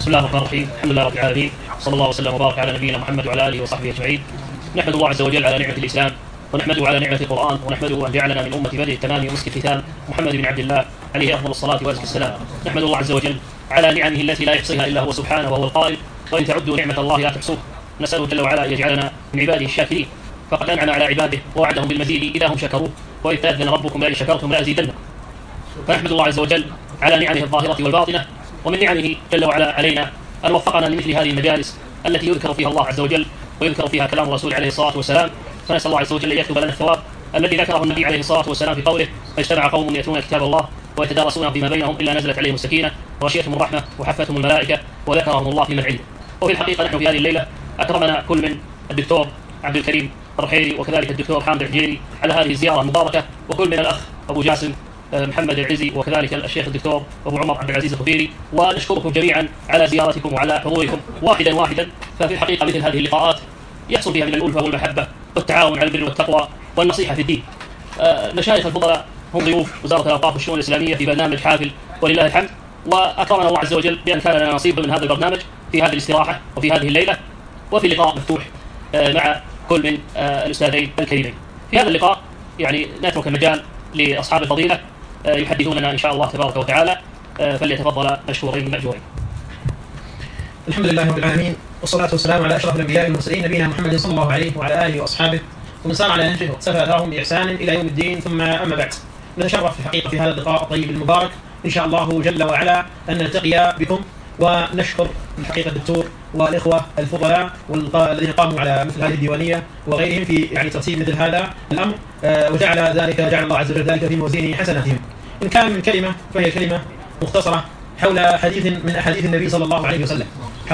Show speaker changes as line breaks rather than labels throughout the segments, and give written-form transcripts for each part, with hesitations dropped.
بسم الله الرحمن الرحيم. الحمد لله رب العالمين، صلى الله وسلم وبارك على نبينا محمد وعلى اله وصحبه اجمعين. نحمد الله عز وجل على نعمه الاسلام، ونحمده على نعمه القران، ونحمده ان جعلنا من امه بدء التمام ومسك الختام محمد بن عبد الله عليه افضل الصلاه وازكى السلام. نحمد الله عز وجل على نعمه التي لا يحصيها الا هو سبحانه، وهو القائل: وان تعدوا نعمه الله لا تحصوها. نساله جل وعلا ان يجعلنا من عباده الشاكرين، فقد انعم على عباده ووعدهم بالمزيد اذا هم شكروه، واذ تاذن ربكم لئن شكرتم لازيدنكم. فنحمد الله عز وجل على نعمه الظاهره والباطنه، ومن نعمه جل وعلا علينا أن وفقنا لمثل هذه المجالس التي يذكر فيها الله عز وجل ويذكر فيها كلام الرسول عليه الصلاة والسلام. فنسأل الله عز وجل أن يكتب لنا الثواب الذي ذكره النبي عليه الصلاة والسلام في قوله: فاجتمع قوم يتلون كتاب الله ويتدارسونه فيما بينهم إلا نزلت عليهم السكينة وغشيتهم الرحمة وحفتهم الملائكة وذكرهم الله في من عنده. وفي الحقيقة نحن في هذه الليلة أكرمنا كل من الدكتور عبد الكريم الرحيلي وكذلك الدكتور حامد الحجيري على هذه الزيارة المباركة، وكل من الأخ أبو جاسم محمد العزي وكذلك الشيخ الدكتور أبو عمر عبد العزيز الخبيري، ونشكركم جميعا على زيارتكم وعلى حضوركم واحدا واحدا. ففي الحقيقة مثل هذه اللقاءات يحصل فيها من الألفة والمحبة والتعاون على البر والتقوى والنصيحة في الدين. مشايخ الفضلاء هم ضيوف وزارة الأوقاف والشؤون الإسلامية في برنامج حافل ولله الحمد، وأكرمنا الله عز وجل بأن كان لنا نصيب من هذا البرنامج في هذه الاستراحة وفي هذه الليلة، وفي لقاء مفتوح مع كل من الأستاذين الكريمين. في هذا اللقاء يعني نترك المجال لأصحاب الفضيلة يحدثوننا إن شاء الله تبارك وتعالى، فليتفضل مشكورين مأجورين.
الحمد لله رب العالمين، والصلاة والسلام على أشرف الأنبياء والمرسلين نبينا محمد صلى الله عليه وعلى آله وأصحابه ومن سار على نهجه واقتفى أثرهم بإحسان إلى يوم الدين. ثم أما بعد، نتشرف في الحقيقة في هذا اللقاء الطيب المبارك إن شاء الله جل وعلا أن نلتقي بكم، ونشكر الحقيقة الدكتور والإخوة الفضلاء الذين قاموا على مثل هذه الديوانية وغيرهم في ترتيب مثل هذا الأمر، وجعل الله عز وجل ذلك في موازين حسناتهم. إن كان من كلمة فهي كلمة مختصرة حول حديث من أحاديث النبي صلى الله عليه وسلم،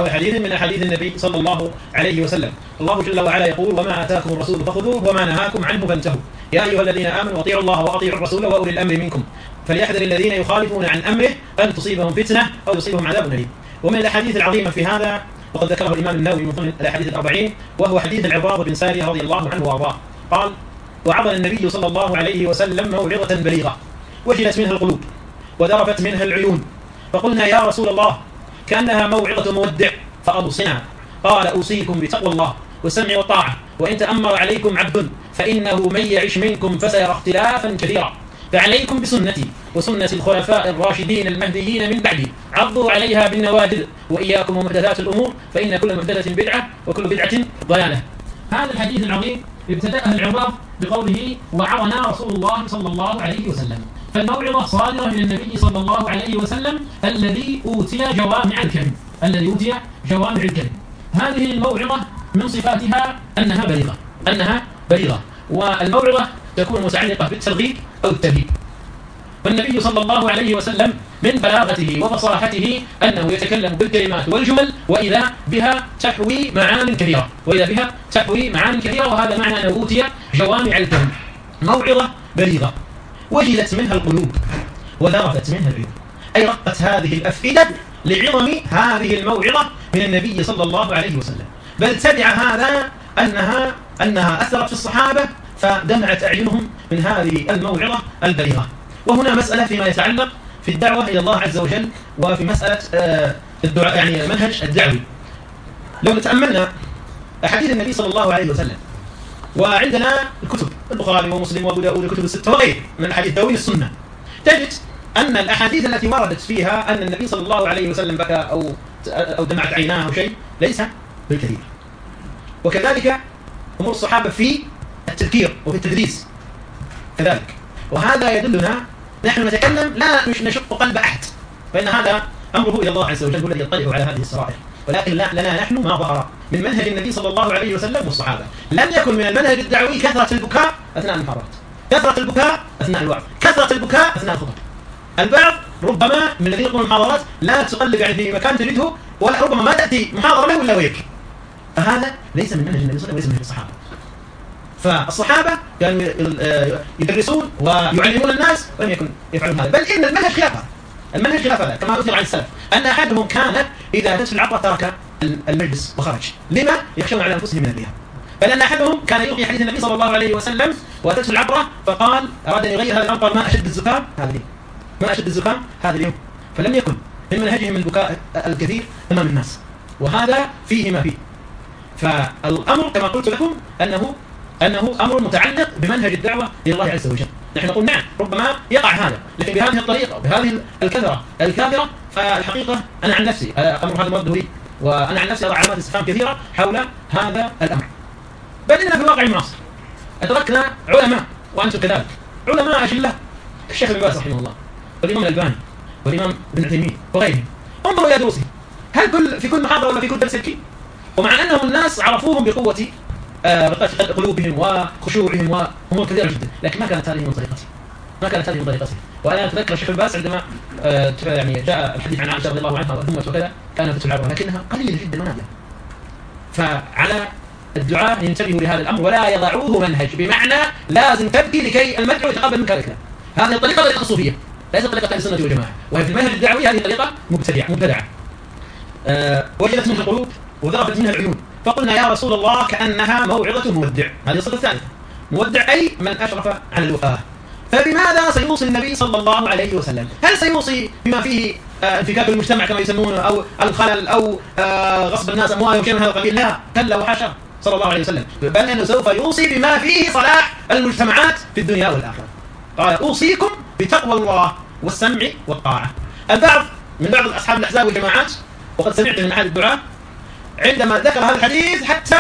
الله جل وعلا يقول: وما آتاكم الرسول فخذوه وما نهاكم عنه فانتهوا، يا أيها الذين آمنوا أطيعوا الله وأطيعوا الرسول وأولي الأمر منكم، فليحذر الذين يخالفون عن أمره أن تصيبهم فتنة أو يصيبهم عذاب أليم. ومن الأحاديث العظيمة في هذا وقد ذكره الإمام النووي من ضمن الأحاديث 40، وهو حديث العرباض بن سارية رضي الله عنه وأرضاه، قال: وعظنا النبي صلى الله عليه وسلم موعظة بليغة وجلت منها القلوب وذرفت منها العيون، فقلنا: يا رسول الله، كأنها موعظة مودع فأوصنا. قال: أوصيكم بتقوى الله والسمع والطاعة، وإن تأمر عليكم عبد فإنه من يعش منكم فسيرى اختلافا كثيرا، فعليكم بسنتي وسنة الخلفاء الراشدين المهديين من بعدي، عضوا عليها بالنواجذ، وإياكم ومحدثات الأمور، فإن كل محدثة بدعة وكل بدعة ضلالة. هذا الحديث العظيم ابتدأه العرباض بقوله: وعظنا رسول الله صلى الله عليه وسلم. فالموعظة صادرة من النبي صلى الله عليه وسلم الذي أوتي جوامع الكلم. هذه الموعظة من صفاتها أنها بليغة، والموعظة تكون متعلقة بالترغيب أو الترهيب. والنبي صلى الله عليه وسلم من بلاغته وفصاحته أنه يتكلم بالكلمات والجمل وإذا بها تحوي معان كثيرة، وهذا معنى أنه أوتي جوامع الكلم. موعظة بليغة وجلت منها القلوب وذرفت منها العيون، أي رقت هذه الأفئدة لعظم هذه الموعظة من النبي صلى الله عليه وسلم، بل تبع هذا أنها أثرت في الصحابة فدمعت أعينهم من هذه الموعظة البليغة. وهنا مسألة فيما يتعلق في الدعوة إلى الله عز وجل، وفي مسألة الدعاء المنهج الدعوي. لو نتأملنا أحاديث النبي صلى الله عليه وسلم، وعندنا الكتب البخاري ومسلم وابو داود الكتب الستة وغيره من الحديث ذوي السنة، تجد أن الأحاديث التي وردت فيها أن النبي صلى الله عليه وسلم بكى أو دمعت عيناه أو شيء ليس بالكثير. وكذلك أمور الصحابة في التذكير وفي التدريس كذلك. وهذا يدلنا، نحن نتكلم لا نشق قلب أحد، فإن هذا أمره إلى الله عز وجل، هو الذي يطلع على هذه السرائر، ولكن لنا نحن ما ظهر من منهج النبي صلى الله عليه وسلم والصحابة. لم يكن من المنهج الدعوي كثرة البكاء أثناء المحاضرات، كثرة البكاء أثناء الوعظ، كثرة البكاء أثناء الخطب. البعض ربما من الذين يقومون المحاضرات لا تقلب في مكان تريده، ولا ربما ما تأتي محاضرة له إلا ويبكي، فهذا ليس من منهج النبي صلى الله عليه وسلم وليس من منهج الصحابة. فالصحابة كانوا يدرسون ويعلمون الناس ولم يكن يفعلون هذا، بل إن المنهج خلاف هذا، كما أثر عن السلف أن أحدهم كان إذا أتته العطرة ترك المجلس وخرج، لما؟ يخشون على أنفسهم من الرياء. بل أن أحدهم كان يلقي حديث النبي صلى الله عليه وسلم وأتته العطرة فقال أراد أن يغير هذا الأمر، قال ما أشد الزكام هذا اليوم، فلم يكن من منهجهم البكاء الكثير أمام الناس، وهذا فيه ما فيه. فالأمر كما قلت لكم أنه أمر متعلق بمنهج الدعوة إلى الله عز وجل. نحن نقول نعم ربما يقع هذا، لكن بهذه الطريقة بهذه الكثرة الكافرة، فالحقيقة أنا عن نفسي أمر هذا مرده لي، وأنا عن نفسي أضع علامات استفهام كثيرة حول هذا الأمر. بل إننا في الواقع المعاصر أدركنا علماء وأنتم كذلك، علماء أجلاء الشيخ ابن باز رحمه الله والإمام الألباني والإمام ابن عثيمين وغيرهم، انظروا إلى دروسهم، هل في كل محاضرة ولا في كل درس يبكي؟ ومع أنهم الناس عرفوهم بقوة قلوبهم وخشوعهم وأمور كثيرة جدا، لكن ما كانت هذه من طريقته. وأنا أتذكر الشيخ الباز عندما يعني جاء الحديث عن عائشة رضي الله عنها وأمة وكذا كانت تتلعبها، لكنها قليلة جدا ونادرة. فعلى الدعاء ينتبهوا لهذا الأمر ولا يضعوه منهج، بمعنى لازم تبكي لكي المدعو يتقبل منك الكلام. هذه الطريقة طريقة الصوفية، ليست طريقة أهل السنة والجماعة، وهي في المنهج الدعوي هذه طريقة مبتدعة. وجدت منها القلوب وذرفت منها العيون، فقلنا يا رسول الله كأنها موعظة مودع. هذه الصفة الثالثة، مودع أي من أشرف على الوفاة. فبماذا سيوصي النبي صلى الله عليه وسلم؟ هل سيوصي بما فيه انفكاك المجتمع كما يسمونه، أو الخلل، أو غصب الناس أموالهم شيء من هذا القبيل؟ لا، كلا وحاشا صلى الله عليه وسلم، بل أنه سوف يوصي بما فيه صلاح المجتمعات في الدنيا والآخرة. قال أوصيكم بتقوى الله والسمع والطاعة. البعض من بعض أصحاب الأحزاب والجماعات، وقد سمعت من أحد الدعاة عندما ذكر هذا الحديث حتى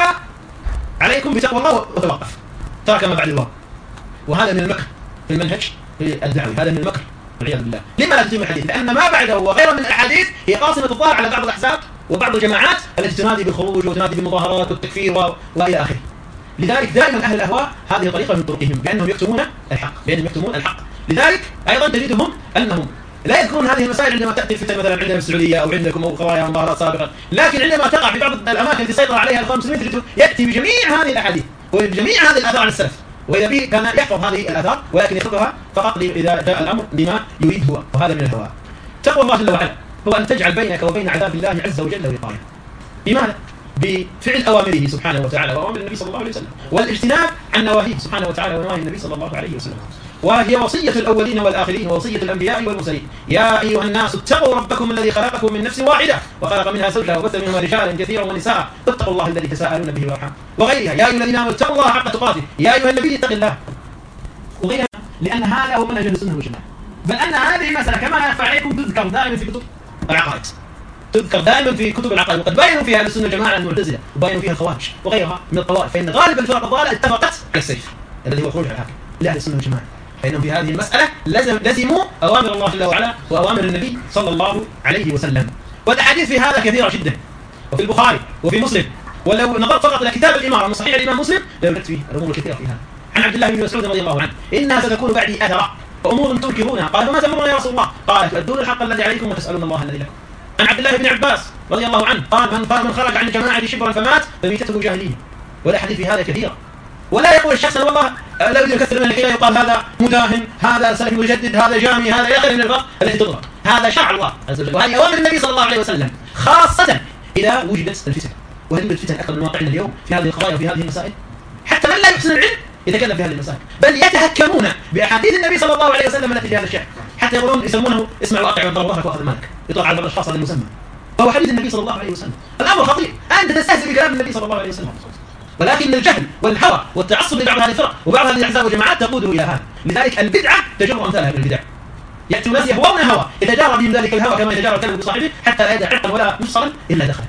عليكم بتقوى الله وتوقف، ترك ما بعد الله. وهذا من المكر في المنهج الدعوي، هذا من المكر والعياذ بالله. لما لا تتم الحديث؟ لأن ما بعده وغيره من الأحاديث هي قاصمة الظاهر على بعض الأحزاب وبعض الجماعات التي تنادي بالخروج وتنادي بالمظاهرات والتكفير وإلى آخره. لذلك دائما أهل الأهواء هذه طريقة من طرقهم، بأنهم يكتمون الحق. لذلك أيضا تجدهم أنهم لا يذكرون هذه المسائل عندما تأتي الفتن مثلا عندنا في السعودية أو عندكم أو قضايا مظاهرات سابقة، لكن عندما تقع في بعض الأماكن التي سيطر عليها الإخوان المسلمين يأتي بجميع هذه الأحاديث وبجميع هذه الآثار عن السلف، وإذا به كان يحفظ هذه الآثار ولكن يتركها فقط إذا جاء الأمر بما يريد هو، وهذا من الهواء. تقوى الله جل وعلا هو أن تجعل بينك وبين عذاب الله عز وجل وقاية. بماذا؟ بفعل أوامره سبحانه وتعالى وأوامر النبي صلى الله عليه وسلم، والاجتناب عن نواهيه سبحانه وتعالى ونواهي النبي صلى الله عليه وسلم. وهي وصية الأولين والآخرين ووصية الأنبياء والمرسلين. يا أيها الناس اتقوا ربكم الذي خلقكم من نفس واحدة وخلق منها زوجها وبث منهما رجالا كثيرا ونساء، اتقوا الله الذي تساءلون به والأرحام، وغيرها. يا أيها الذين آمنوا اتقوا الله حق تقاته، يا أيها النبي اتق الله، وغيرها، لأن هذا هو منهج السنة والجماعة. بل أن هذه المسألة كما يخفى عليكم تذكر دائما في كتب العقائد، تذكر دائما في كتب العقائد، وقد بينوا فيها السنة والجماعة المعتزلة، وبينوا فيها الخوارج وغيرها من الطوائف، فإن غالب الفرق الضالة اتفقت على السيف الذي هو خروج على الحاكم لأهل السنة والجماعة، فإنهم في هذه المسألة لزموا أوامر الله جل وعلا وأوامر النبي صلى الله عليه وسلم. والأحاديث في هذا كثيرة جدا، وفي البخاري وفي مسلم، ولو نظرت فقط إلى كتاب الإمارة من صحيح الإمام مسلم لوجدت فيه الأمور الكثيرة فيها. عن عبد الله بن مسعود رضي الله عنه: إنها ستكون بعدي أثرا وأمور تنكرونها. قال: فما تأمرون يا رسول الله؟ قال: تؤدون الحق الذي عليكم وتسألون الله الذي لكم. عن عبد الله بن عباس رضي الله عنه قال: من خرج عن الجماعة شبرا فمات فميتته جاهلية. والأحاديث في هذا كثيرة. ولا يقول الشخص والله لا يريد كثر من الحيلة يقال هذا مداهن، هذا سلفي مجدد، هذا جامي، هذا إلى آخره من الفرق التي تضرب. هذا شرع الله عز وجل، وهذه أوامر النبي صلى الله عليه وسلم، خاصة إذا وجدت الفتن. وهل يوجد فتن أكثر من واقعنا اليوم في هذه القضايا وفي هذه المسائل؟ حتى من لا يحسن العلم يتكلم في هذه المسائل، بل يتهكمون بأحاديث النبي صلى الله عليه وسلم التي في هذا الشأن، حتى يقولون يسمونه اسمع واقع وضرب ظهرك وأخذ مالك، يطلق على بعض الأشخاص هذا المسمى، فهو حديث النبي صلى الله عليه وسلم. الأمر خطير، أنت تستهزئ بكلام النبي صلى الله عليه وسلم، ولكن الجهل والهوى والتعصب لبعض هذه الفرق وبعض هذه الأحزاب والجماعات تقوده إلى هذا. لذلك البدعة تجر أمثالها من البدع، يأتي الناس يهوون هوى، يتجارى بهم ذلك الهوى كما يتجارى الكلب بصاحبه حتى لا يدع عرقا ولا مفصلا إلا دخله.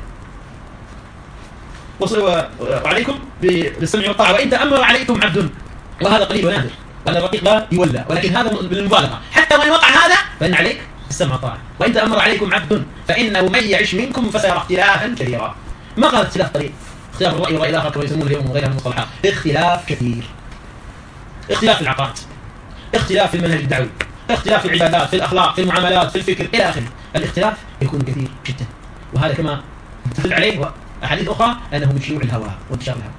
وعليكم بالسمع والطاعة، وإن تأمر عليكم عبد، وهذا قليل ونادر، وأن الرقيق لا يولى، ولكن هذا بالمبالغة، حتى وإن وقع هذا فإن عليك السمع والطاعة. وإن تأمر عليكم عبد فإنه من يعش منكم فسيرى اختلافا كثيرا. ما قال اختلاف طريق، اختلاف الرأي والرأي الآخر كما يسمونه اليوم وغيرها من المصطلحات، اختلاف كثير، اختلاف في العقائد، اختلاف في المنهج الدعوي، اختلاف في العبادات، في الأخلاق، في المعاملات، في الفكر إلى آخره. الاختلاف يكون كثير جدا، وهذا كما تدل عليه أحاديث أخرى أنه من شيوع الهوى وانتشار الهوى.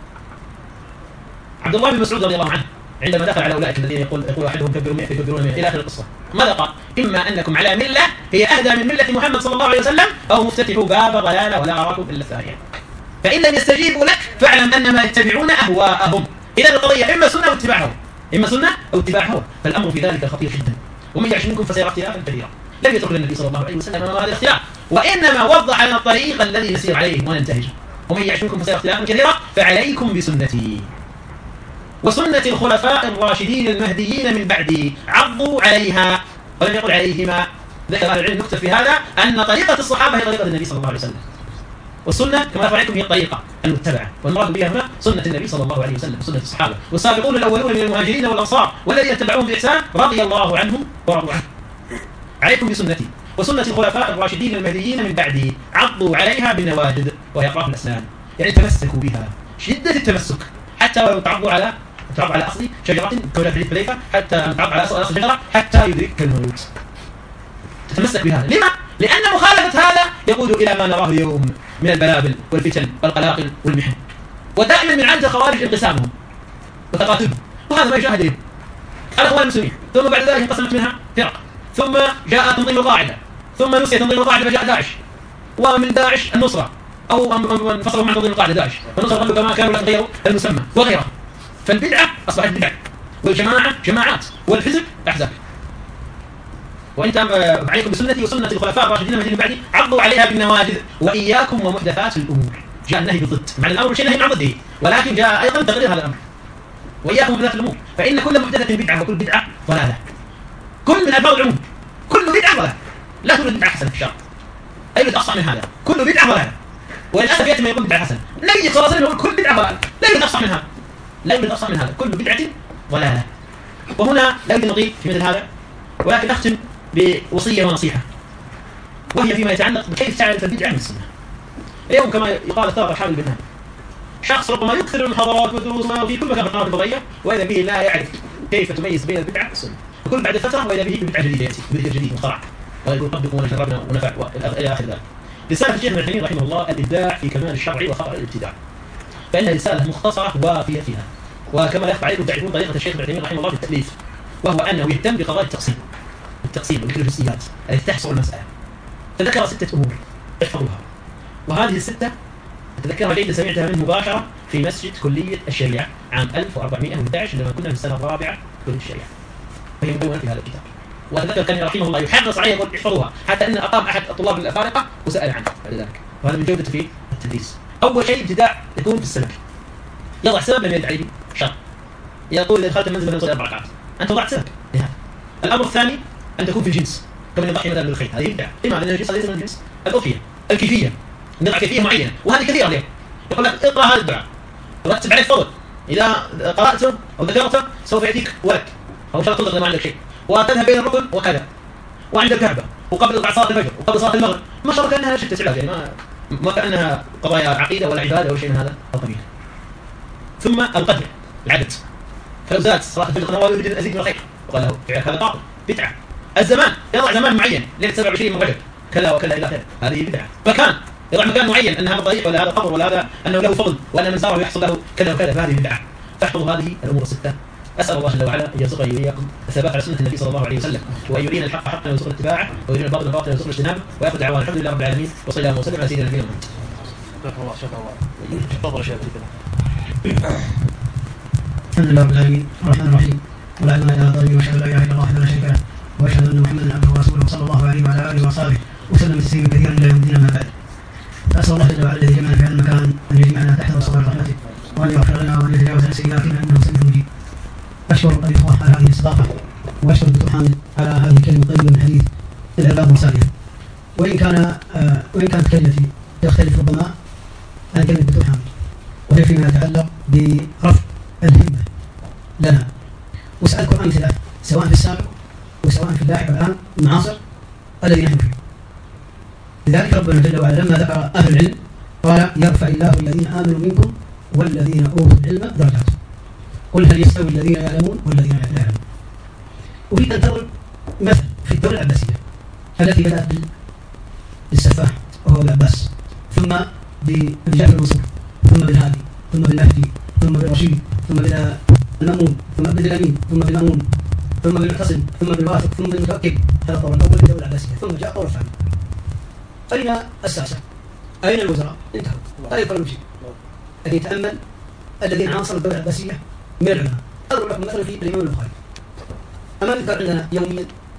عبد الله بن مسعود رضي الله عنه عندما دخل على أولئك الذين يقول أحدهم كبروا 100 يكبرون 100 إلى آخر القصة، ماذا قال؟ إما أنكم على ملة هي أهدى من ملة محمد صلى الله عليه وسلم، أو مفتتحوا باب ضلالة ولا أراكم إلا الثانية. فإن لم يستجيبوا لك فاعلم أنما يتبعون أهواءهم. إذا القضية إما سنة أو اتباع هوى، إما سنة أو اتباع هوى، فالأمر في ذلك خطير جدا. ومن يعش منكم فسيرى اختلافا كثيرا. لم يترك للنبي صلى الله عليه وسلم هذا الاختلاف، وإنما وضح لنا الطريق الذي نسير عليه وننتهج. ومن يعش منكم فسيرى اختلافا كثيرا فعليكم بسنتي وسنة الخلفاء الراشدين المهديين من بعدي عضوا عليها. ولم يقل عليهما. ذكر أهل العلم نكتة في هذا أن طريقة الصحابة هي طريقة النبي صلى الله عليه وسلم، والسنة كما ذكر عليكم هي الطريقة المتبعة، والمراد بها هنا سنة النبي صلى الله عليه وسلم وسنة الصحابة والسابقون الأولون من المهاجرين والأنصار والذين اتبعوهم بإحسان رضي الله عنهم ورضوا عنه. عليكم بسنتي وسنة الخلفاء الراشدين المهديين من بعدي عضوا عليها بالنواجذ وهي أطراف الأسنان، يعني تمسكوا بها شدة التمسك، حتى ولو تعضوا على أصل شجرة كما في حديث حذيفة، حتى تعض على أصل شجرة حتى يدرك الموت. تتمسك بهذا. لما؟ لأن مخالفة هذا يقود إلى ما نراه اليوم من البلابل والفتن والقلاقل والمحن، ودائما من عادة الخوارج انقسامهم وتقاتلهم، وهذا ما يشاهد اليوم الأخوان المسلمين. ثم بعد ذلك انقسمت منها فرق، ثم جاء تنظيم القاعدة، ثم نسي تنظيم القاعدة فجاء داعش، ومن داعش النصرة أو انفصلوا عن تنظيم القاعدة داعش، والنصرة ظلوا كما كانوا غيروا المسمى وغيره. فالبدعة أصبحت بدعة، والجماعة جماعات، والحزب أحزاب. وانت عليكم بسنتي وسنة الخلفاء الراشدين من بعدي عضوا عليها بالنواجذ وإياكم ومحدثات الأمور. جاء النهي بالضد، مع الأمر شيء نهي عن ضده، ولكن جاء أيضا تغيير هذا الأمر. وإياكم ومحدثات الأمور، فإن كل محدثة بدعة وكل بدعة ضلالة. كل من ألفاظ العموم، كل بدعة ضلالة، لا توجد بدعة حسنة في الشرع. أي بدعة أصح من هذا؟ كل بدعة ضلالة. وللأسف يأتي ما يقول بدعة حسنة، النبي صلى الله عليه وسلم يقول كل بدعة ضلالة، لا يوجد أصح من هذا، لا يوجد أصح من هذا، كل بدعة ضلالة. وهنا لا يوجد نظير في مثل هذا، ولكن أختم بوصية ونصيحة، وهي فيما يتعلق بكيف تعرف البدعة من السنة. اليوم كما يقال اختار أصحاب البناء، شخص ربما يكثر المحاضرات والدروس وفي كل مكان في القنوات الفضائية، وإذا به لا يعرف كيف تميز بين البدعة والسنة. وكل بعد فترة وإذا به بدعة جديدة يأتي بدعة جديد مخترع ويقول طبقوا ونجربنا ونفع إلى آخر ذلك. رسالة الشيخ ابن عثيمين رحمه الله الإبداع في كمال الشرع وخطأ الابتداع، فإنها رسالة مختصرة وافية فيها. وكما يخفى عليكم تعرفون طريقة الشيخ ابن عثيمين رحمه الله في التأليف، وهو أنه يهتم بقضايا التقسيم وذكر الجزئيات التي تحصر المسألة. فذكر 6 أمور احفظوها، وهذه ال6 أتذكرها جيدا سمعتها منه مباشرة في مسجد كلية الشريعة عام 1411 عندما كنا في السنة الرابعة كلية الشريعة، وهي مدونة في هذا الكتاب. وأتذكر كان رحمه الله يحرص عليه يقول احفظوها، حتى أن أقام أحد الطلاب الأفارقة وسأل عنه بعد ذلك، وهذا من جودة في التدريس. أول شيء ابتداع يكون في السبب، يضع سبب لم يرد عليه شرع، يقول إذا دخلت المنزل فلنصلي 4 ركعات، أنت وضعت سبب لهذا. الأمر الثاني أن تكون في الجنس، كما يضحي مثلا بالخيل، هذه بدعة. لماذا؟ لأن الجنس ليس من الجنس. الأضحية، الكيفية، نضع كيفية معينة، وهذه كثيرة اليوم. يقول لك اقرأ هذا الدعاء ورتب عليه فضل، إذا قرأته أو ذكرته سوف يأتيك ولد أو شرط تطلق ما عندك شيء، وتذهب بين الركن وكذا وعند الكعبة وقبل بعد صلاة الفجر وقبل صلاة المغرب، ما شاء الله كأنها شتى علاج، يعني ما كأنها قضايا عقيدة ولا عبادة ولا شيء من هذا القبيل. ثم القدر، العدد، فلو زاد صلاة الفجر قنوات يريد أن أزيد من الخير وقال له هذا باطل بدعة. الزمان، يضع زمان معين ليلة 27 من رجب كذا وكذا إلى آخره، هذه بدعة. مكان، يضع مكان معين أن هذا ضريح ولا هذا قبر ولا هذا أنه له فضل وأن من زاره يحصل له كذا وكذا، فهذه بدعة. فاحفظوا هذه الأمور ال6. أسأل الله جل وعلا أن يرزقني وإياكم الثبات على سنة النبي صلى الله عليه وسلم، وأن يرينا الحق حقا ويرزقنا اتباعه، ويرينا الباطل باطلا ويرزقنا اجتنابه، ويأخذ دعوانا الحمد لله رب العالمين، وصلى الله وسلم على سيدنا نبينا محمد.
شكرا الله، شكرا الله. تفضل يا شيخ.
الحمد لله رب العالمين الرحمن الرحيم، ولا عدوان الا على الظالمين، واشهد ان لا اله الا الله وحده لا شريك له، واشهد ان محمدا عبده ورسوله صلى الله عليه وعلى اله واصحابه وسلم تسليما كثيرا الى يوم الدين. ما بعد، فاسال الله جل وعلا الذي جمعنا في هذا المكان ان يجمعنا تحت وصبر رحمته، وان يغفر لنا وان يتجاوز عن سيئاتنا انه سميع مجيب. اشكر الاخوه على هذه الاستضافه، واشكر الدكتور حامد على هذه الكلمه الطيبه من حديث الالباب والصالحه. وان كانت كلمتي تختلف ربما عن كلمه الدكتور حامد، وهي فيما يتعلق برفع الهمه لنا، وسألكم أمثلة سواء في السابق وسواء في اللاحق الآن المعاصر الذي نحن فيه. لذلك ربنا جل وعلا لما ذكر أهل العلم قال يرفع الله الذين آمنوا منكم والذين أوتوا العلم درجات، قل هل يستوي الذين يعلمون والذين لا يعلمون. أريد أن تضرب مثل في الدولة العباسية التي بدأت بالسفاح وهو العباس، ثم بجعفر المنصور، ثم بالهادي، ثم بالمهدي، ثم بالرشيد، ثم بالمأمون، ثم بالأمين، ثم بالمأمون، ثم بالمعتصم، ثم بالواثق، ثم بالمتوكل. هذا الطور الأول للدولة العباسية، ثم جاء الطور الثاني. أين الساسة؟ أين الوزراء؟ انتهوا. هذا يقول المشي. لكن يتأمل الذين عاصروا الدولة العباسية من العلماء. أضرب لكم مثلا في الإمام البخاري. أما يذكر عندنا يوميا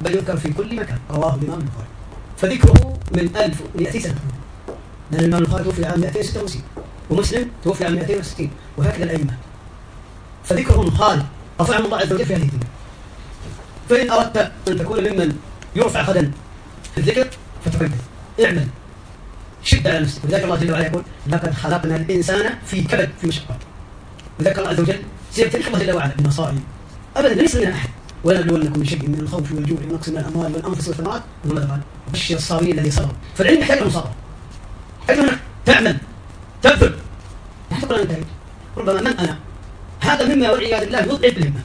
بل يذكر في كل مكان. رواه الإمام البخاري. فذكره من 1100 سنة، لأن الإمام البخاري توفي عام 266 ومسلم توفي عام 260 وهكذا الأئمة، فذكرهم خالد رفعهم الله عز وجل في هذه الدنيا. فإن أردت أن تكون ممن يرفع غدا في الذكر فتكبر، اعمل، شد على نفسك. ولذلك الله جل وعلا يقول لقد خلقنا الإنسان في كبد، في مشقة. وذلك الله عز وجل سيبتليك الله جل وعلا بمصائب أبدا ليس لنا أحد، ولنبلونكم من شيء من الخوف والجوع ونقص من الأموال والأنفس والثمرات وماذا قال بشر الصابرين الذي صبر. فالعلم يحتاج إلى مصابرة، يحتاج أنك تعمل تبذل، لا تقول أنا انتهيت. ربما من أنا هذا مما والعياذ بالله يضعف الهمة.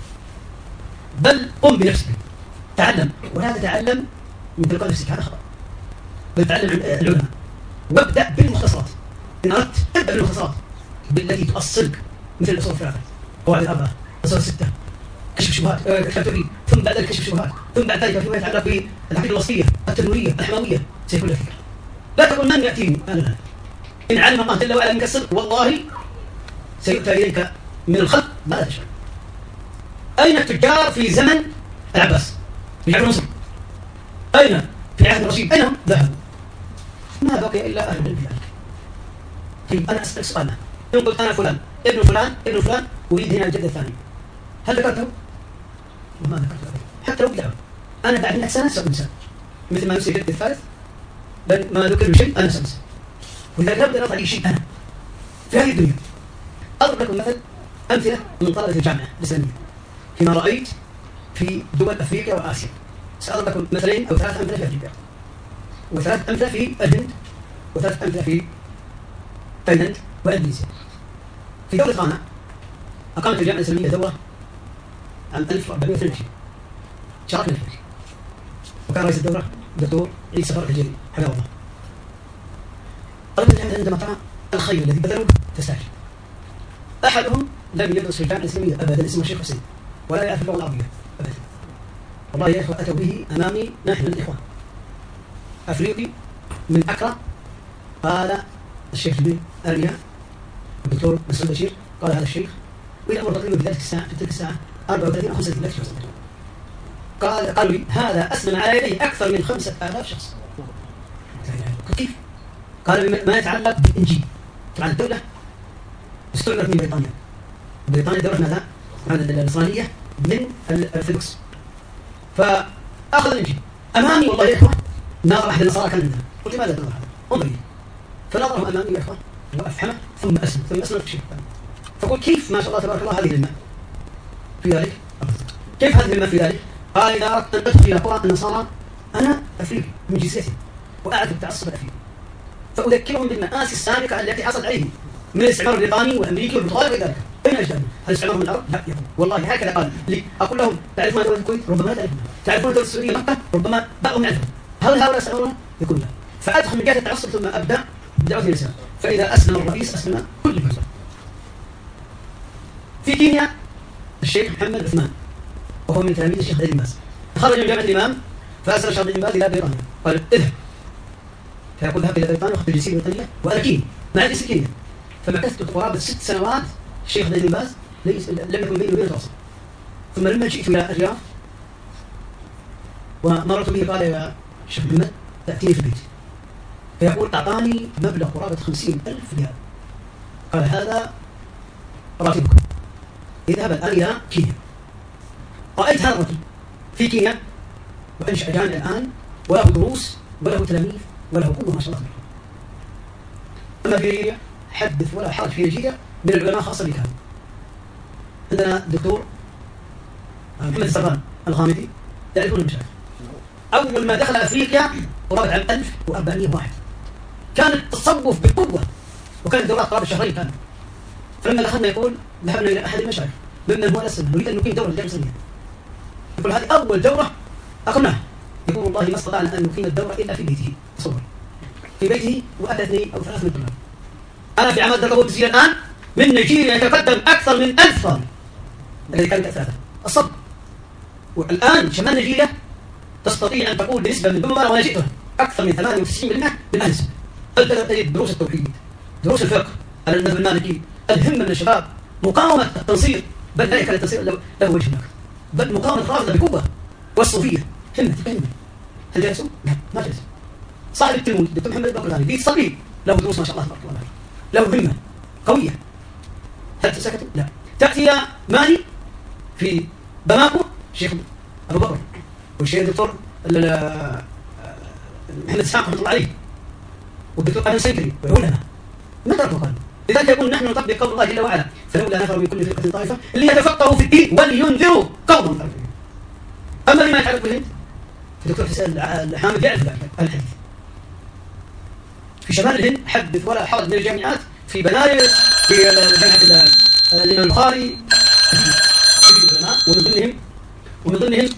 بل قم بنفسك، تعلم، ولا تتعلم من تلقاء نفسك، هذا خطأ. بل تعلم العلماء وابدأ بالمختصرات. إن أردت ابدأ بالمختصرات بالتي تؤصلك، مثل الأصول الثلاثة، قواعد الأربعة، الأصول الستة، كشف الشبهات، كتاب التوحيد، ثم بعد ذلك كشف الشبهات، ثم بعد ذلك فيما يتعلق بالعقيدة الوصفية، التنويرية، الحموية، سيكون لك فكرة. لا تقول من يأتيني أنا، إن علم الله جل وعلا منك السر والله سيؤتى إليك من الخلق ما لا تشاء. أين التجار في زمن العباس في جعفر المنصور؟ أين في عهد الرشيد؟ أين هم؟ ذهبوا. ما بقي إلا أهل العلم بذلك. طيب أنا أسألك سؤال، إن قلت أنا فلان ابن فلان ابن فلان أريد هنا الجد الثاني، هل ذكرته؟ ما ذكرته حتى لو بدعه. أنا بعد 100 سنة سأنسى، مثل ما ينسى الجد الثالث، بل ما ذكر شيء أنا سأنسى. ولذلك لابد أن أضع لي شيء أنا في هذه الدنيا. أضرب لكم مثل أمثلة من طلبة الجامعة الإسلامية فيما رأيت في دول أفريقيا وآسيا. سأضرب لكم مثلين أو 3 أمثلة في أفريقيا، و3 أمثلة في الهند، و3 أمثلة في تايلاند وإندونيسيا. في دولة غانا أقامت الجامعة الإسلامية دورة عام 1422 شاركنا فيه، وكان رئيس الدورة الدكتور عيسى فرح الجليل حفظه الله. طلبة الجامعة عندما ترى الخير الذي بذلوه تستعجب. أحدهم لم يدرس في الجامعة الإسلامية أبدا، اسمه الشيخ حسين، ولا يعرف اللغة العربية أبدا. والله يا إخوة أتوا به أمامي نحن الإخوان، أفريقي من أكرا. قال الشيخ جبريل أرميا الدكتور مسعود بشير، قال هذا الشيخ وإلى أمر تقريبا في تلك الساعة 34 أو 35 لك شخص. قالوا لي هذا أسلم على يديه أكثر من 5000 شخص. كيف؟ قال ما يتعلق بالإنجيل. طبعا الدولة استعمرت من بريطانيا. بريطانيا دولة ماذا؟ النصرانية من الأرثوذكس. فأخذ الإنجيل أمامي، والله يا إخوة ناظر أحد النصارى كان عندنا، قلت ماذا تنظر هذا؟ انظر لي. فنظره أمامي يا إخوة وأفهمه ثم أسلم في شيء. فقلت كيف ما شاء الله تبارك الله هذه الهمة في ذلك؟ كيف هذه الهمة في ذلك؟ قال إذا أردت أن أدخل إلى قرى النصارى أنا أفريقي من جنسيتي وأعرف التعصب الأفريقي، فأذكرهم بالمآسي السابقة التي حصلت عليهم من الاستعمار البريطاني والأمريكي والبرتغالي وغير ذلك. أين أجدادهم؟ هل استعمارهم العرب؟ لا يقول. والله هكذا قال لي. أقول لهم تعرفون دولة الكويت؟ ربما لا تعرفون. تعرفون دولة السعودية مكة؟ ربما بعضهم يعرفون. هل هؤلاء استعمارون؟ يقول لا. فأدخل من جهة التعصب ثم أبدأ بدعوة الإسلام. فإذا أسلم الرئيس أسلم كل الجزر. في كينيا الشيخ محمد عثمان وهو من تلاميذ الشيخ ابن باز، خرج من جامعة الإمام فأرسل الشيخ ابن باز إلى بريطانيا، قال اذهب. فيقول ذهب إلى بريطانيا وأخذت الجنسية البريطانية وأنا كيني مع جنسية كينيا. فمكثت قرابة 6 سنوات الشيخ ابن باز لم يكن بيني وبينه تواصل. ثم لما جئت إلى الرياض ومررت به قال يا شيخ محمد تأتيني في البيت، فيقول أعطاني مبلغ قرابة 50,000 ريال. قال هذا راتبك، اذهب الآن إلى كينيا. رأيت هذا الرجل في كينيا وأنشأ جامعة الآن وله دروس وله تلاميذ وله قوة ما شاء الله. أما في نيجيريا حدث ولا حرج، في نيجيريا من العلماء خاصة بك. عندنا الدكتور محمد السربان الغامدي، تعرفون المشايخ. أول ما دخل أفريقيا قرابة عام 1401 كان التصوف بقوة، وكانت الدورات قرابة شهرين كانت. فلما دخلنا يقول ذهبنا إلى أحد المشايخ ممن هو الأسلم نريد أن نقيم دورة للجامعة الإسلامية. يقول هذه أول دورة أقمناها. يقول والله ما استطعنا أن نقيم الدورة إلا في بيته. تصور في بيته وأتى 2 أو 3 من الطلاب. أنا في عمل درجة تسجيل الآن من نيجيريا يتقدم أكثر من 1000 طالب الذي كانت 3 الصبر. والآن شمال نيجيريا تستطيع أن تقول بنسبة من ضمن وأنا جئتها أكثر من 98% بالأمس. هل تجد دروس التوحيد، دروس الفقه على المذهب المالكي، الهمة من الشباب، مقاومة التنصير، بل لا يكاد التنصير له وجه هناك، بل مقاومة الرافضة بقوة والصوفية همة. هل جلسوا؟ لا ما جلسوا. صاحب التلمود الدكتور محمد البقلاني بيت صغير له دروس ما شاء الله تبارك الله، له همة قوية. هل سكتوا؟ لا. تأتي إلى مالي في باماكو الشيخ أبو بكر والشيخ الدكتور محمد إسحاق رحمة الله عليه والدكتور آدم سنكري وعلماء ما تركوا قالوا. لذلك يقول نحن نطبق قول الله جل وعلا فلولا نفر من كل فرقة طائفة ليتفقهوا في الدين ولينذروا قومهم طرفين. أما لما يتعلق بالهند الدكتور حسين الحامد يعرف ذلك الحديث. في شمال الهند حدث ولا حرج من الجامعات في بنايس في جامعة الإمام البخاري ومن ضمنهم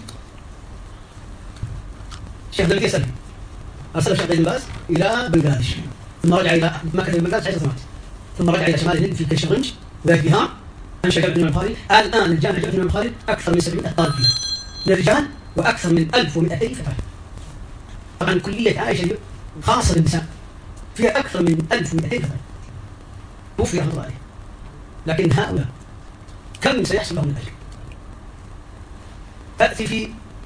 الشيخ عبد القيس أرسل الشيخ بن باز إلى بنغلاديش ثم رجع إلى مكة بنغلاديش 10 سنوات ثم رجع إلى شمال الهند في كيشغنج وذاك بها أنشأ جامعة الإمام البخاري. الآن الجامعة الإمام البخاري أكثر من 700 طالب فيها من الرجال وأكثر من 1200 فتاة. طبعا كلية عائشة خاصة بالنساء فيها أكثر من 1200 فتاة توفي رحمه الله عليه. لكن هؤلاء كم سيحصل لهم من أجل؟ تأتي في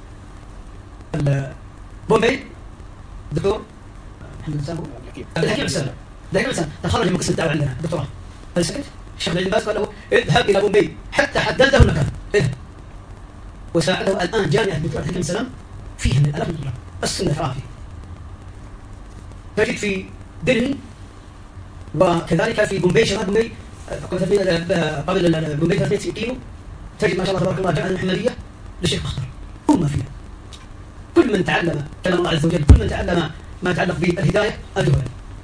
بومبي الدكتور محمد الحكيم السلام تخرج من قسم الدعوة عندنا الدكتوراه. هل سكت؟ الشيخ بن باز قال له اذهب إلى بومبي حتى حدده المكان اذهب وساعده. الآن جامعة الدكتور الحكيم السلام فيه من الألف الطلاب السنة رافي. تجد في دلهي وكذلك في بومبي شمال بومبي قبل بومبي 300 كيلو تجد ما شاء الله تبارك الله جامعة المحمدية للشيخ أخضر هم فيها. كل من تعلم كلام الله عز وجل كل من تعلم ما يتعلق بالهداية أجوبة.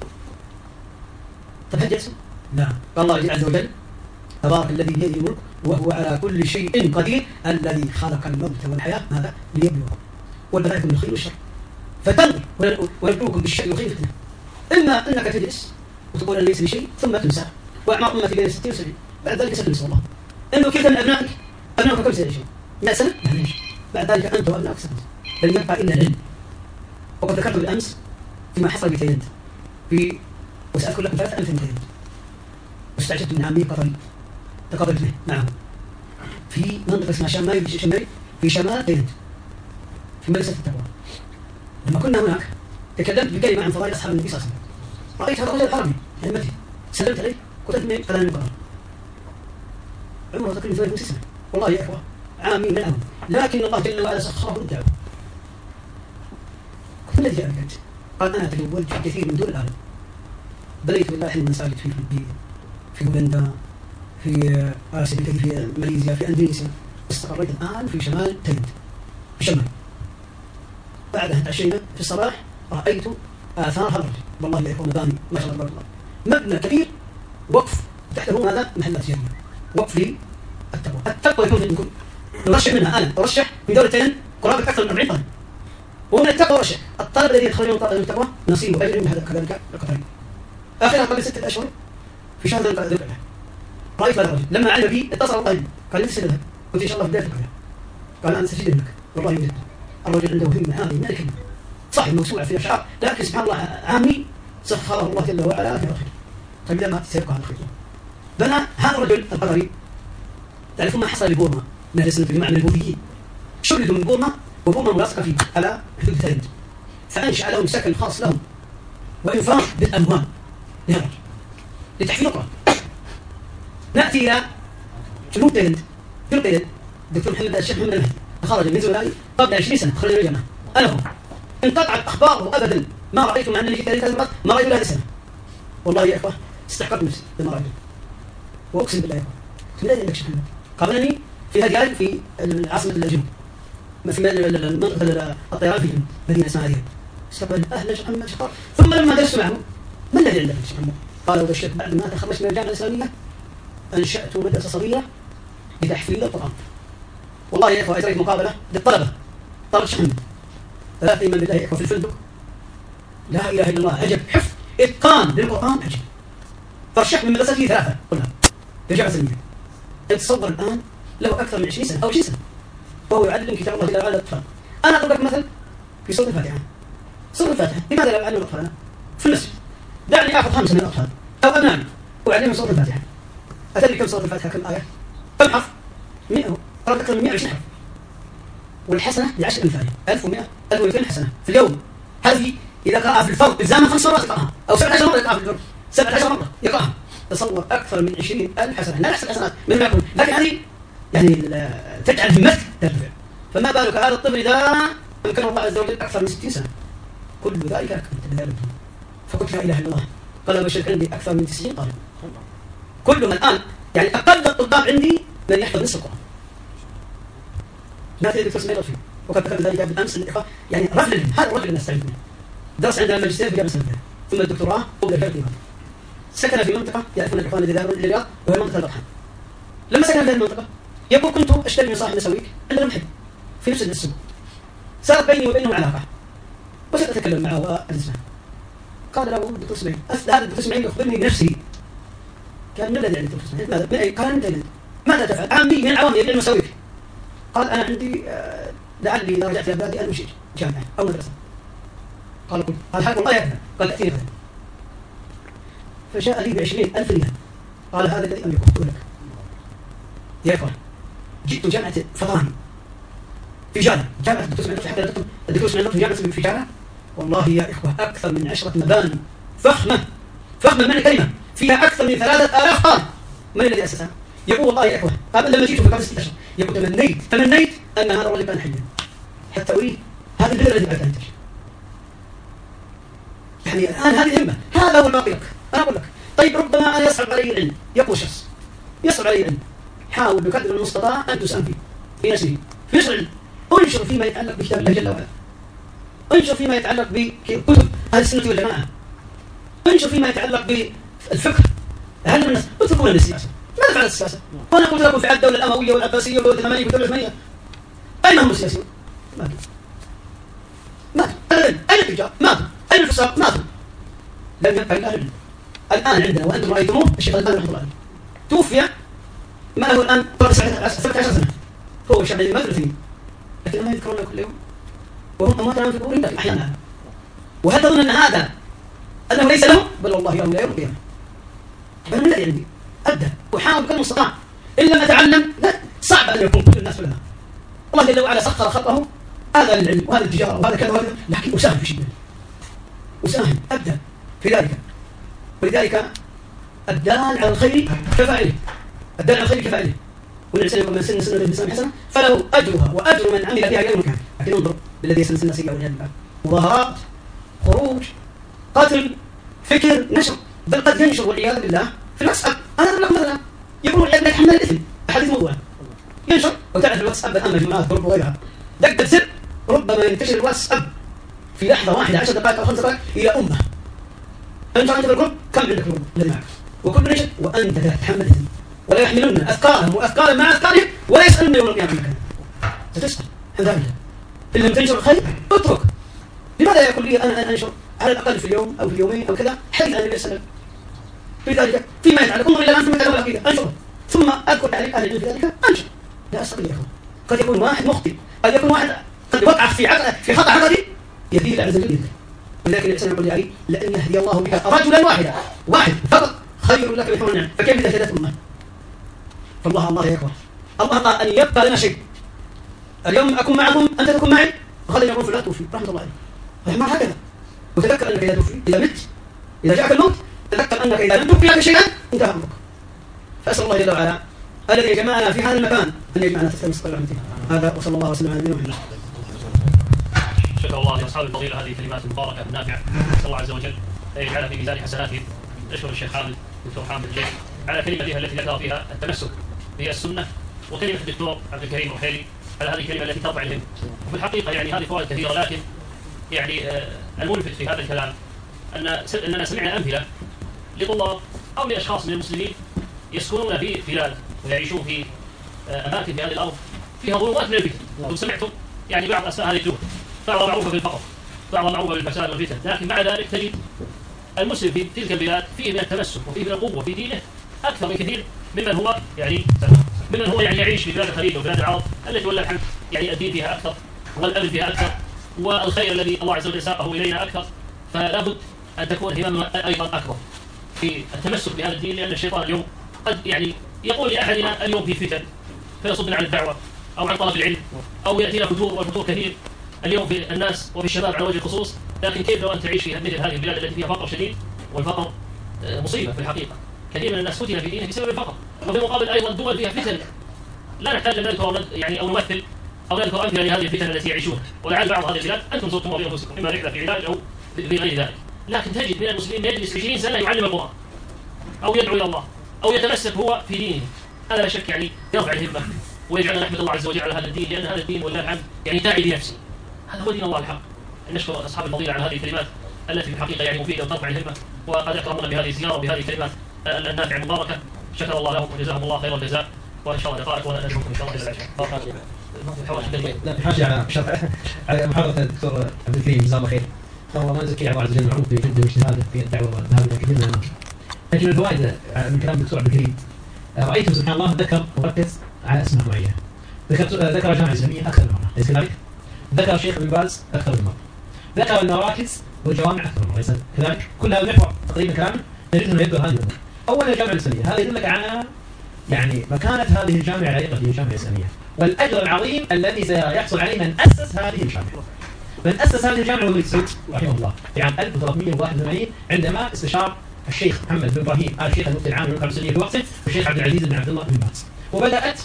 طب هل جلسوا؟ لا. قال الله عز وجل تبارك الذي بيده الملك وهو على كل شيء قدير الذي خلق الموت والحياة ماذا؟ ليبلوكم والبلاء من الخير والشر فتنظر ونبلوكم بالشر والخير فتنة. إما أنك تجلس وتقول أن ليس لشيء ثم تنسى وأعمار أمتي بين 60 و70 بعد ذلك سلم الله إنه كذا من أبنائك كم سنة شيء 100 سنة؟ لا بعد ذلك أنت وأبنائك سنة لن يبقى إلا العلم. وقد ذكرت بالأمس فيما حصل بتايلاند في وسأذكر لكم 3000 من تايلاند واستعجبت من عمي قطري تقابلت به معه في منطقة اسمها شمالي في شمال تايلاند في مدرسة التقوى. لما كنا هناك تكلمت بكلمة عن فضائل أصحاب النبي صلى الله عليه وسلم. رأيت هذا الرجل الحرمي أئمته سلمت عليه قلت من فلان البقرة عمره تقريبا 30 سنة والله يا إخوة عامي من الأمر لكن الله جل وعلا سخره للدعوة. قلت ما الذي جاء بك؟ قال أنا تزوجت في كثير من دول العالم بنيت بالله المساجد في هولندا في آسيا في ماليزيا في أندونيسيا استقريت الآن في شمال تايلاند في شمال. بعدها تعشينا في الصباح رأيت آثار هذا الرجل والله يا إخوة مباني ما شاء الله تبارك الله مبنى كبير وقف تحته هذا محلات جارية وقف التقوى يكون منكم نرشح منها. أنا أرشح في دولة تايلاند قرابة أكثر من 40 طالب ومن التقوى رشح الطالب الذي يتخرجون من التقوى نصيب أجر من هذا كذلك القطري. آخرها قبل 6 أشهر في شهر ذي القعدة رأيت هذا الرجل لما علم بي اتصل الله قال لي تسجل قلت إن شاء الله في بداية القعدة قال أنا سجل لك والله يوجد الرجل عنده همة هذه من الكلمة صحيح موسوعة في أشعار لكن سبحان الله عامي سخره الله جل وعلا في الخير. طيب لما سيبقى على الخير بنى هذا الرجل القطري. تعرفون ما حصل لبورما من السنة في معنى البوذيين شردوا من بورما وبورما ملاصقة فيه على حدود تايلاند فأنشأ لهم سكن خاص لهم وإنفاق بالأموال لهذا لتحفيظ القرآن. نأتي إلى جنوب تايلاند الدكتور محمد الشيخ محمد المهدي تخرج من زملائي قبل 20 سنة خرج من الجامعة أنا هو انقطعت أخباره أبدا ما رأيت مع النبي كذلك ما رأيت هذه السنة والله يا إخوة استحقرت نفسي لما رأيته وأقسم بالله يا إخوة من أين عندك شيخ محمد قابلني في هديان في عاصمة الجنوب في منطقة الطيران في الجنوب مدينة اسمها هديان استقبل أهل شيخ محمد شقار. ثم لما درست معه ما الذي عندك شيخ محمد قال هذا الشيخ بعد ما تخرجت من الجامعة الإسلامية أنشأت مدرسة صغيرة لتحفيظ القرآن. والله يا إخوة أجريت مقابلة للطلبة طلبة شيخ محمد 3 من بالله يا إخوة في الفندق لا إله إلا الله عجب حفظ إتقان للقرآن عجب. فرشح من مدرستي 3 قلنا في الجامعة الإسلامية تصور الآن له أكثر من 20 سنة أو 20 سنة وهو يعلم كتاب الله جل وعلا للأطفال. أنا أقول لك مثل في سورة الفاتحة لماذا لا أعلم الأطفال في المسجد دعني أخذ 5 من الأطفال أو أمامي وأعلمهم سورة الفاتحة. أتدري كم سورة الفاتحة كم آية كم حرف؟ 100 أكثر من 120 حرف والحسنة ب10 أمثالها، 1100 1200 حسنة في اليوم. هذه إذا قرأها في الفرض إلزاما 5 مرات يقرأها، أو 17 مرة يقرأها في الفرض، 17 مرة يقرأها، تصور أكثر من 20,000 حسنة. لا نحسب الحسنات مما يكون، لكن هذه يعني تجعل همتك ترتفع. فما بالك هذا الطفل إذا أمكنه الله عز وجل أكثر من 60 سنة، كل ذلك لك أنت بذلك. فقلت لا إله إلا الله، قال البشر عندي أكثر من 90 طالب، كلهم الآن يعني أقل الطلاب عندي من يحفظ نصف القرآن. ما في دكتور سمير فيه، وقد ذكرت ذلك بالأمس للإخوة، يعني رجل هذا الرجل اللي نستعين منه درس عندنا الماجستير في جامعة السنة، ثم الدكتوراه قبل الجامعة. سكن في منطقة يعرفون الإخوان الذين ذهبوا للرياض وهي منطقة البطحان. لما سكن في هذه المنطقة يقول كنت أشتري من صاحب نسويك عندنا محل في نفس السوق، صارت بيني وبينه علاقة، وصرت أتكلم معه وأجلسه. قال له الدكتور سمير، هذا الدكتور سمير يخبرني بنفسه. قال من الذي عندك دكتور سمير؟ ماذا؟ من أي؟ قال أنت ماذا تفعل؟ عامي من العوام يبيع مساويك. قال أنا عندي لعلي إذا رجعت إلى بلادي أن أشير جامعة أو مدرسة. قال هذا والله يكفى. قال تأتيني غدا. فجاء لي ب20,000 ريال. قال هذا الذي أملكه لك يا إخوان. جئت جامعة فطان في جالة، جامعة الدكتور سمير حتى الدكتور سمير في جامعة في جالة، والله يا إخوة أكثر من 10 مباني فخمة من الكلمة، فيها أكثر من 3,000 طالب. من الذي أسسها؟ يقول والله يا إخوة قبل لما جئت في قبل 16 يقول تمنيت أن هذا الرجل كان حيا حتى أريد هذا البلد الذي بعد أنتج. يعني الآن هذه الهمة، هذا هو الباقي لك. أنا أقول لك طيب ربما أنا يصعب علي العلم، يقول شخص يصعب علي العلم، حاول بقدر المستطاع أن تساهم فيه في نشره، في نشر العلم. انشر فيما يتعلق بكتاب الله جل وعلا، انشر فيما يتعلق بكتب أهل السنة والجماعة، انشر فيما يتعلق بالفقه. علم الناس، اتركونا من السياسة. ماذا فعلت السياسة؟ وأنا قلت لكم في الدولة الأموية والعباسية والدولة الأموية والدولة العثمانية، أين هم السياسيون؟ ماتوا. أين التجار؟ ماتوا. أين الفساق؟ ماتوا. لم يبقى إلا العلم. الآن عندنا وأنتم رأيتموه الشيخ الألباني رحمه الله عليه توفي ما له الآن 17 سنة، هو شاب ما في لكن ما يذكرون كل يوم وهم أموات في قبورهم لكن أحيانا. وهل تظن أن هذا أنه ليس له؟ بل والله يوم لا يوم القيامة. أنا من الذي عندي أبدأ وحاول بكل المستطاع، إن لم أتعلم لا صعب أن يكون كل الناس لها. الله جل وعلا سخر خلقه هذا للعلم وهذا التجارة وهذا كذا وهذا، لكن أساهم في شيء، أساهم أبدأ في ذلك. ولذلك الدال على الخير كفاعله، الدال على الخير كفاعله. والإنسان يقول من سن سنة الإنسان حسنة فله أجرها وأجر من عمل بها إلى مكان. لكن انظر بالذي يسن سنة سيئة والعياذ بالله، مظاهرات، خروج، قتل، فكر، نشر، بل قد ينشر والعياذ بالله في الواتساب. أنا أقول لكم مثلا يقول والعياذ بالله يتحمل الإثم، أحاديث موضوعة ينشر. وتعرف الواتساب الآن مجموعات جروب وغيرها، دق زر ربما ينتشر الواتساب في لحظة واحدة 10 دقائق أو 5 دقائق إلى أمة. أنت عندك الجروب، كم عندك الجروب الذي معك؟ وكل نشر وأنت لا تتحمل الإثم، ولا يحملون أثقالهم وأثقالا مع أثقالهم ولا يسألون يوم القيامة مكان. ستسأل عن ذلك. إن لم تنشر الخير اترك. لماذا يقول لي أنا أنشر على الأقل في اليوم أو في اليومين أو كذا حديث عن النبي صلى الله عليه وسلم في ذلك فيما يتعلق؟ انظر إلى الآن فيما يتعلق بالعقيدة أنشر، ثم أذكر تعليق أهل العلم في ذلك أنشر. لا أستطيع يا أخوان. قد يكون واحد مخطئ، قد يكون واحد قد وقع في خطأ عقدي يهديه الله عز وجل. ولكن الإنسان يقول لي لأن يهدي الله بك رجلا واحد فقط خير لك من حمر النعم، فكيف إذا هدته الله؟ فالله الله يا إخوان، الله قال أن يبقى لنا شيء. اليوم أكون معكم أنت تكون معي، غدا يقول فلان توفي رحمة الله عليه. ما هكذا. وتذكر أنك إذا توفي، إذا مت، إذا جاءك الموت، تذكر أنك إذا لم تبقي لك شيئا انتهى أمرك. فأسأل الله جل وعلا الذي جمعنا في هذا المكان أن يجمعنا تحت مستقبل رحمته. هذا وصلى الله وسلم على نبينا محمد.
شكر الله لاصحاب الفضيله هذه الكلمات المباركه النافعه، نسال الله عز وجل ان يجعلها في ميزان حسناتهم. نشكر الشيخ حامد الدكتور حامد الجيش على كلمتها التي ذكر فيها التمسك بالسنه، وكلمه الدكتور عبد الكريم الرحيلي على هذه الكلمه التي ترفع الهم. وفي الحقيقه يعني هذه فوائد كثيره، لكن يعني الملفت في هذا الكلام اننا سمعنا امثله لطلاب او لاشخاص من المسلمين يسكنون في بلاد ويعيشون في اماكن في هذه الارض فيها ظلمات من الفتن. انتم سمعتم يعني بعض اسماء هذه الدول، بعضها معروفه بالفقر، بعضها معروفه بالفساد والفتن، لكن مع ذلك تجد المسلم في تلك البلاد فيه من التمسك وفيه من القوه في دينه اكثر بكثير ممن هو يعني يعيش في بلاد الخليج وبلاد العرب التي ولله الحمد يعني الدين فيها اكثر والامن فيها اكثر والخير الذي الله عز وجل ساقه الينا اكثر. فلا بد ان تكون هممنا ايضا اكبر في التمسك بهذا الدين، لان الشيطان اليوم قد يعني يقول لاحدنا اليوم في فتن فيصدنا عن الدعوه، او عن طلب العلم، او ياتينا فتور، والفتور كثير اليوم في الناس وفي الشباب على وجه الخصوص. لكن كيف لو ان تعيش في مثل هذه البلاد التي فيها فقر شديد، والفقر مصيبه في الحقيقه. كثير من الناس فتن في دينه بسبب الفقر، وفي المقابل ايضا دول فيها فتن لا نحتاج ان نذكر يعني او نمثل او نذكر امثله لهذه الفتن التي يعيشونها، ولعل بعض هذه البلاد انتم زرتموها بانفسكم، اما رحله في علاج او في غير ذلك. لكن تجد من المسلمين يجلس 20 سنه يعلم القران او يدعو الى الله او يتمسك هو في دينه. هذا لا شك يعني يرفع الهمه ويجعلنا نحمد الله عز وجل على هذا الدين، لان هذا الدين والله الحمد يعني داعي بنفسه. هذا هو دين الله الحق. نشكر اصحاب الفضيله على هذه الكلمات التي في الحقيقه يعني مفيده وترفع الهمه، وقد اكرمونا بهذه الزياره وبهذه الكلمات النافعه المباركه. شكر الله لهم وجزاهم الله خير الجزاء، وان شاء الله لقاءكم ونشوفكم ان شاء الله الى العشاء.
لا، في حاجه على محاضره الدكتور عبد الكريم جزاه الله خير. هو ما نزكي الله عز وجل معروف بجده واجتهاده في الدعوه والذهاب الى كثير من الاماكن. لكن الفوائد من كلام الدكتور عبد الكريم رايته سبحان الله ذكر وركز على اسماء معينه. ذكر جامعه اسلاميه اكثر من مره، ليس كذلك؟ ذكر شيخ ابن باز اكثر من مره. ذكر المراكز والجوامع اكثر من مره، ليس كذلك؟ كل هذا المحور تقريبا كلامه نجد انه يذكر هذه الامور. اولا الجامعه الاسلاميه، هذا يدلك على يعني مكانه هذه الجامعه العريقه في الجامعه الاسلاميه، والاجر العظيم الذي سيحصل عليه من اسس هذه الجامعه. من اسس هذه الجامعه هو ابن سعود رحمه الله في عام 1381 عندما استشار الشيخ محمد بن ابراهيم الشيخ المفتي العام للمملكه السعوديه في وقته والشيخ عبد العزيز بن عبد الله بن باز، وبدات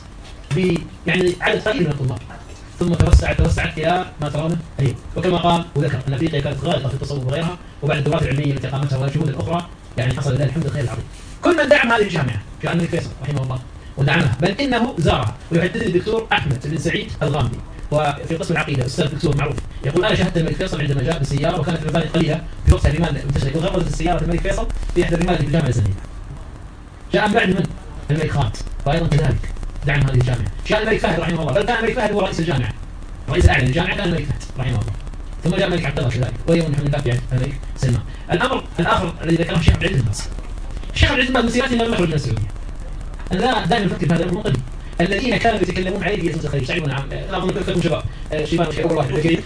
يعني عدد قليل من الطلاب، ثم توسعت الى ما ترونه اليوم. وكما قال وذكر ان افريقيا كانت غارقه في التصوف وغيرها، وبعد الدورات العلميه التي قامتها والجهود الاخرى يعني حصل لله الحمد الخير العظيم. كل من دعم هذه الجامعه جاء الملك فيصل رحمه الله ودعمها، بل انه زارها. ويحدثني الدكتور احمد بن سعيد الغامدي وفي قسم العقيده الاستاذ الدكتور معروف يقول انا شاهدت الملك فيصل عندما جاء بالسياره، وكانت المباني قليله في وقت الرمال منتشره، يقول غمضت السياره الملك فيصل في احدى الرمال في الجامعه الاسلاميه. جاء من بعد من؟ الملك خالد، وايضا كذلك دعم هذه الجامعه. جاء الملك فهد رحمه الله، بل كان الملك فهد هو رئيس الجامعه، رئيس الاعلى للجامعه كان الملك فهد رحمه الله. ثم جاء الملك عبد الله كذلك، واليوم نحن نتابع الملك سلمان. الامر الاخر الذي ذكره الشيخ عبد العزيز بن باز، الشيخ عبد العزيز بن باز مسيرته لم يخرج من السعوديه. انا دائما افكر في هذا الامر من قبل. الذين كانوا يتكلمون عليه في الخليج تعرفون عن لا اظن كلكم شباب شيبان وشيء اول واحد اكيد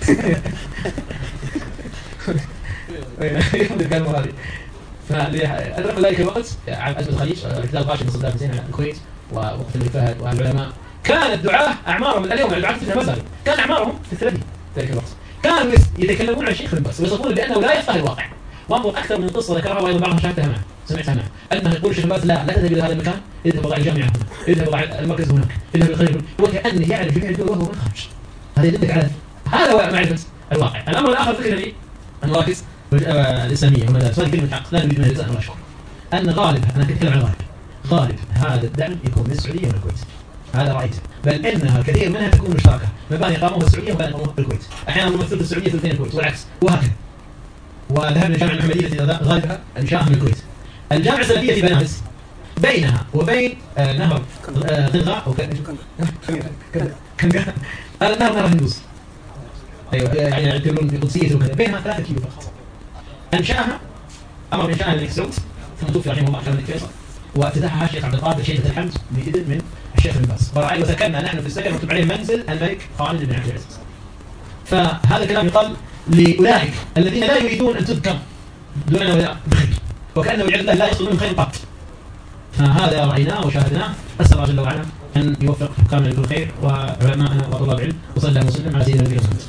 كانوا هذه. فأدرك ذلك الوقت عام أزمة الخليج، احتلال غاشم صدام حسين على الكويت ووقت الملك فهد والعلماء، كان الدعاة أعمارهم اليوم الدعاة في المزاري كان أعمارهم في الثلاثين ذلك الوقت، كانوا يتكلمون عن الشيخ بن باز ويصفون بأنه لا يفقه الواقع. وانظر أكثر من قصة ذكرها وأيضا بعضها شاهدتها معه سمعتها معه، أنه يقول الشيخ بن باز لا تذهب إلى هذا المكان، اذهب وضع الجامعة هنا، اذهب وضع المركز هناك، اذهب الخليج، وكأنه يعرف جميع الدول وهو من خارج. هذا يدلك على هذا هو معرفة الواقع. الأمر الآخر ذكر لي المراكز الإسلامية والمدارس، هذه كلمة حق لا نريد منها جزاء ولا شكر. أن غالب أنا كنت أتكلم عن غالب هذا الدعم يكون من السعودية والكويت، هذا رأيته، بل إنها كثير منها تكون مشتركة، مباني قاموها السعودية ومباني قاموها الكويت، أحيانا نمثل السعودية ثلثين الكويت والعكس وهكذا. وذهبنا الجامعة المحمدية التي غالبها إنشاءها من الكويت. الجامعة السلفية في بنابلس بينها وبين نهر غنغا أو هذا النهر نهر هندوس، أيوة يعني يعتبرون بقدسيته وكذا، بينها 3 كيلو فقط. أنشأها أمر بإنشاءها الملك سعود ثم توفي رحمه الله كان الملك فيصل، وافتتحها الشيخ عبد القادر شيبة الحمد بإذن من الشيخ بن باز، وسكننا نحن في السكن مكتوب عليه منزل الملك خالد بن عبد العزيز. فهذا الكلام يقال لأولئك الذين لا يريدون أن تذكر دوننا بخير، وكأنه والعياذ بالله لا يصل منهم خير قط. فهذا رأيناه وشاهدناه، أسأل الله جل وعلا أن يوفق حكامنا لكل خير وعلماءنا وطلاب العلم، وصلى الله وسلم على سيدنا النبي محمد.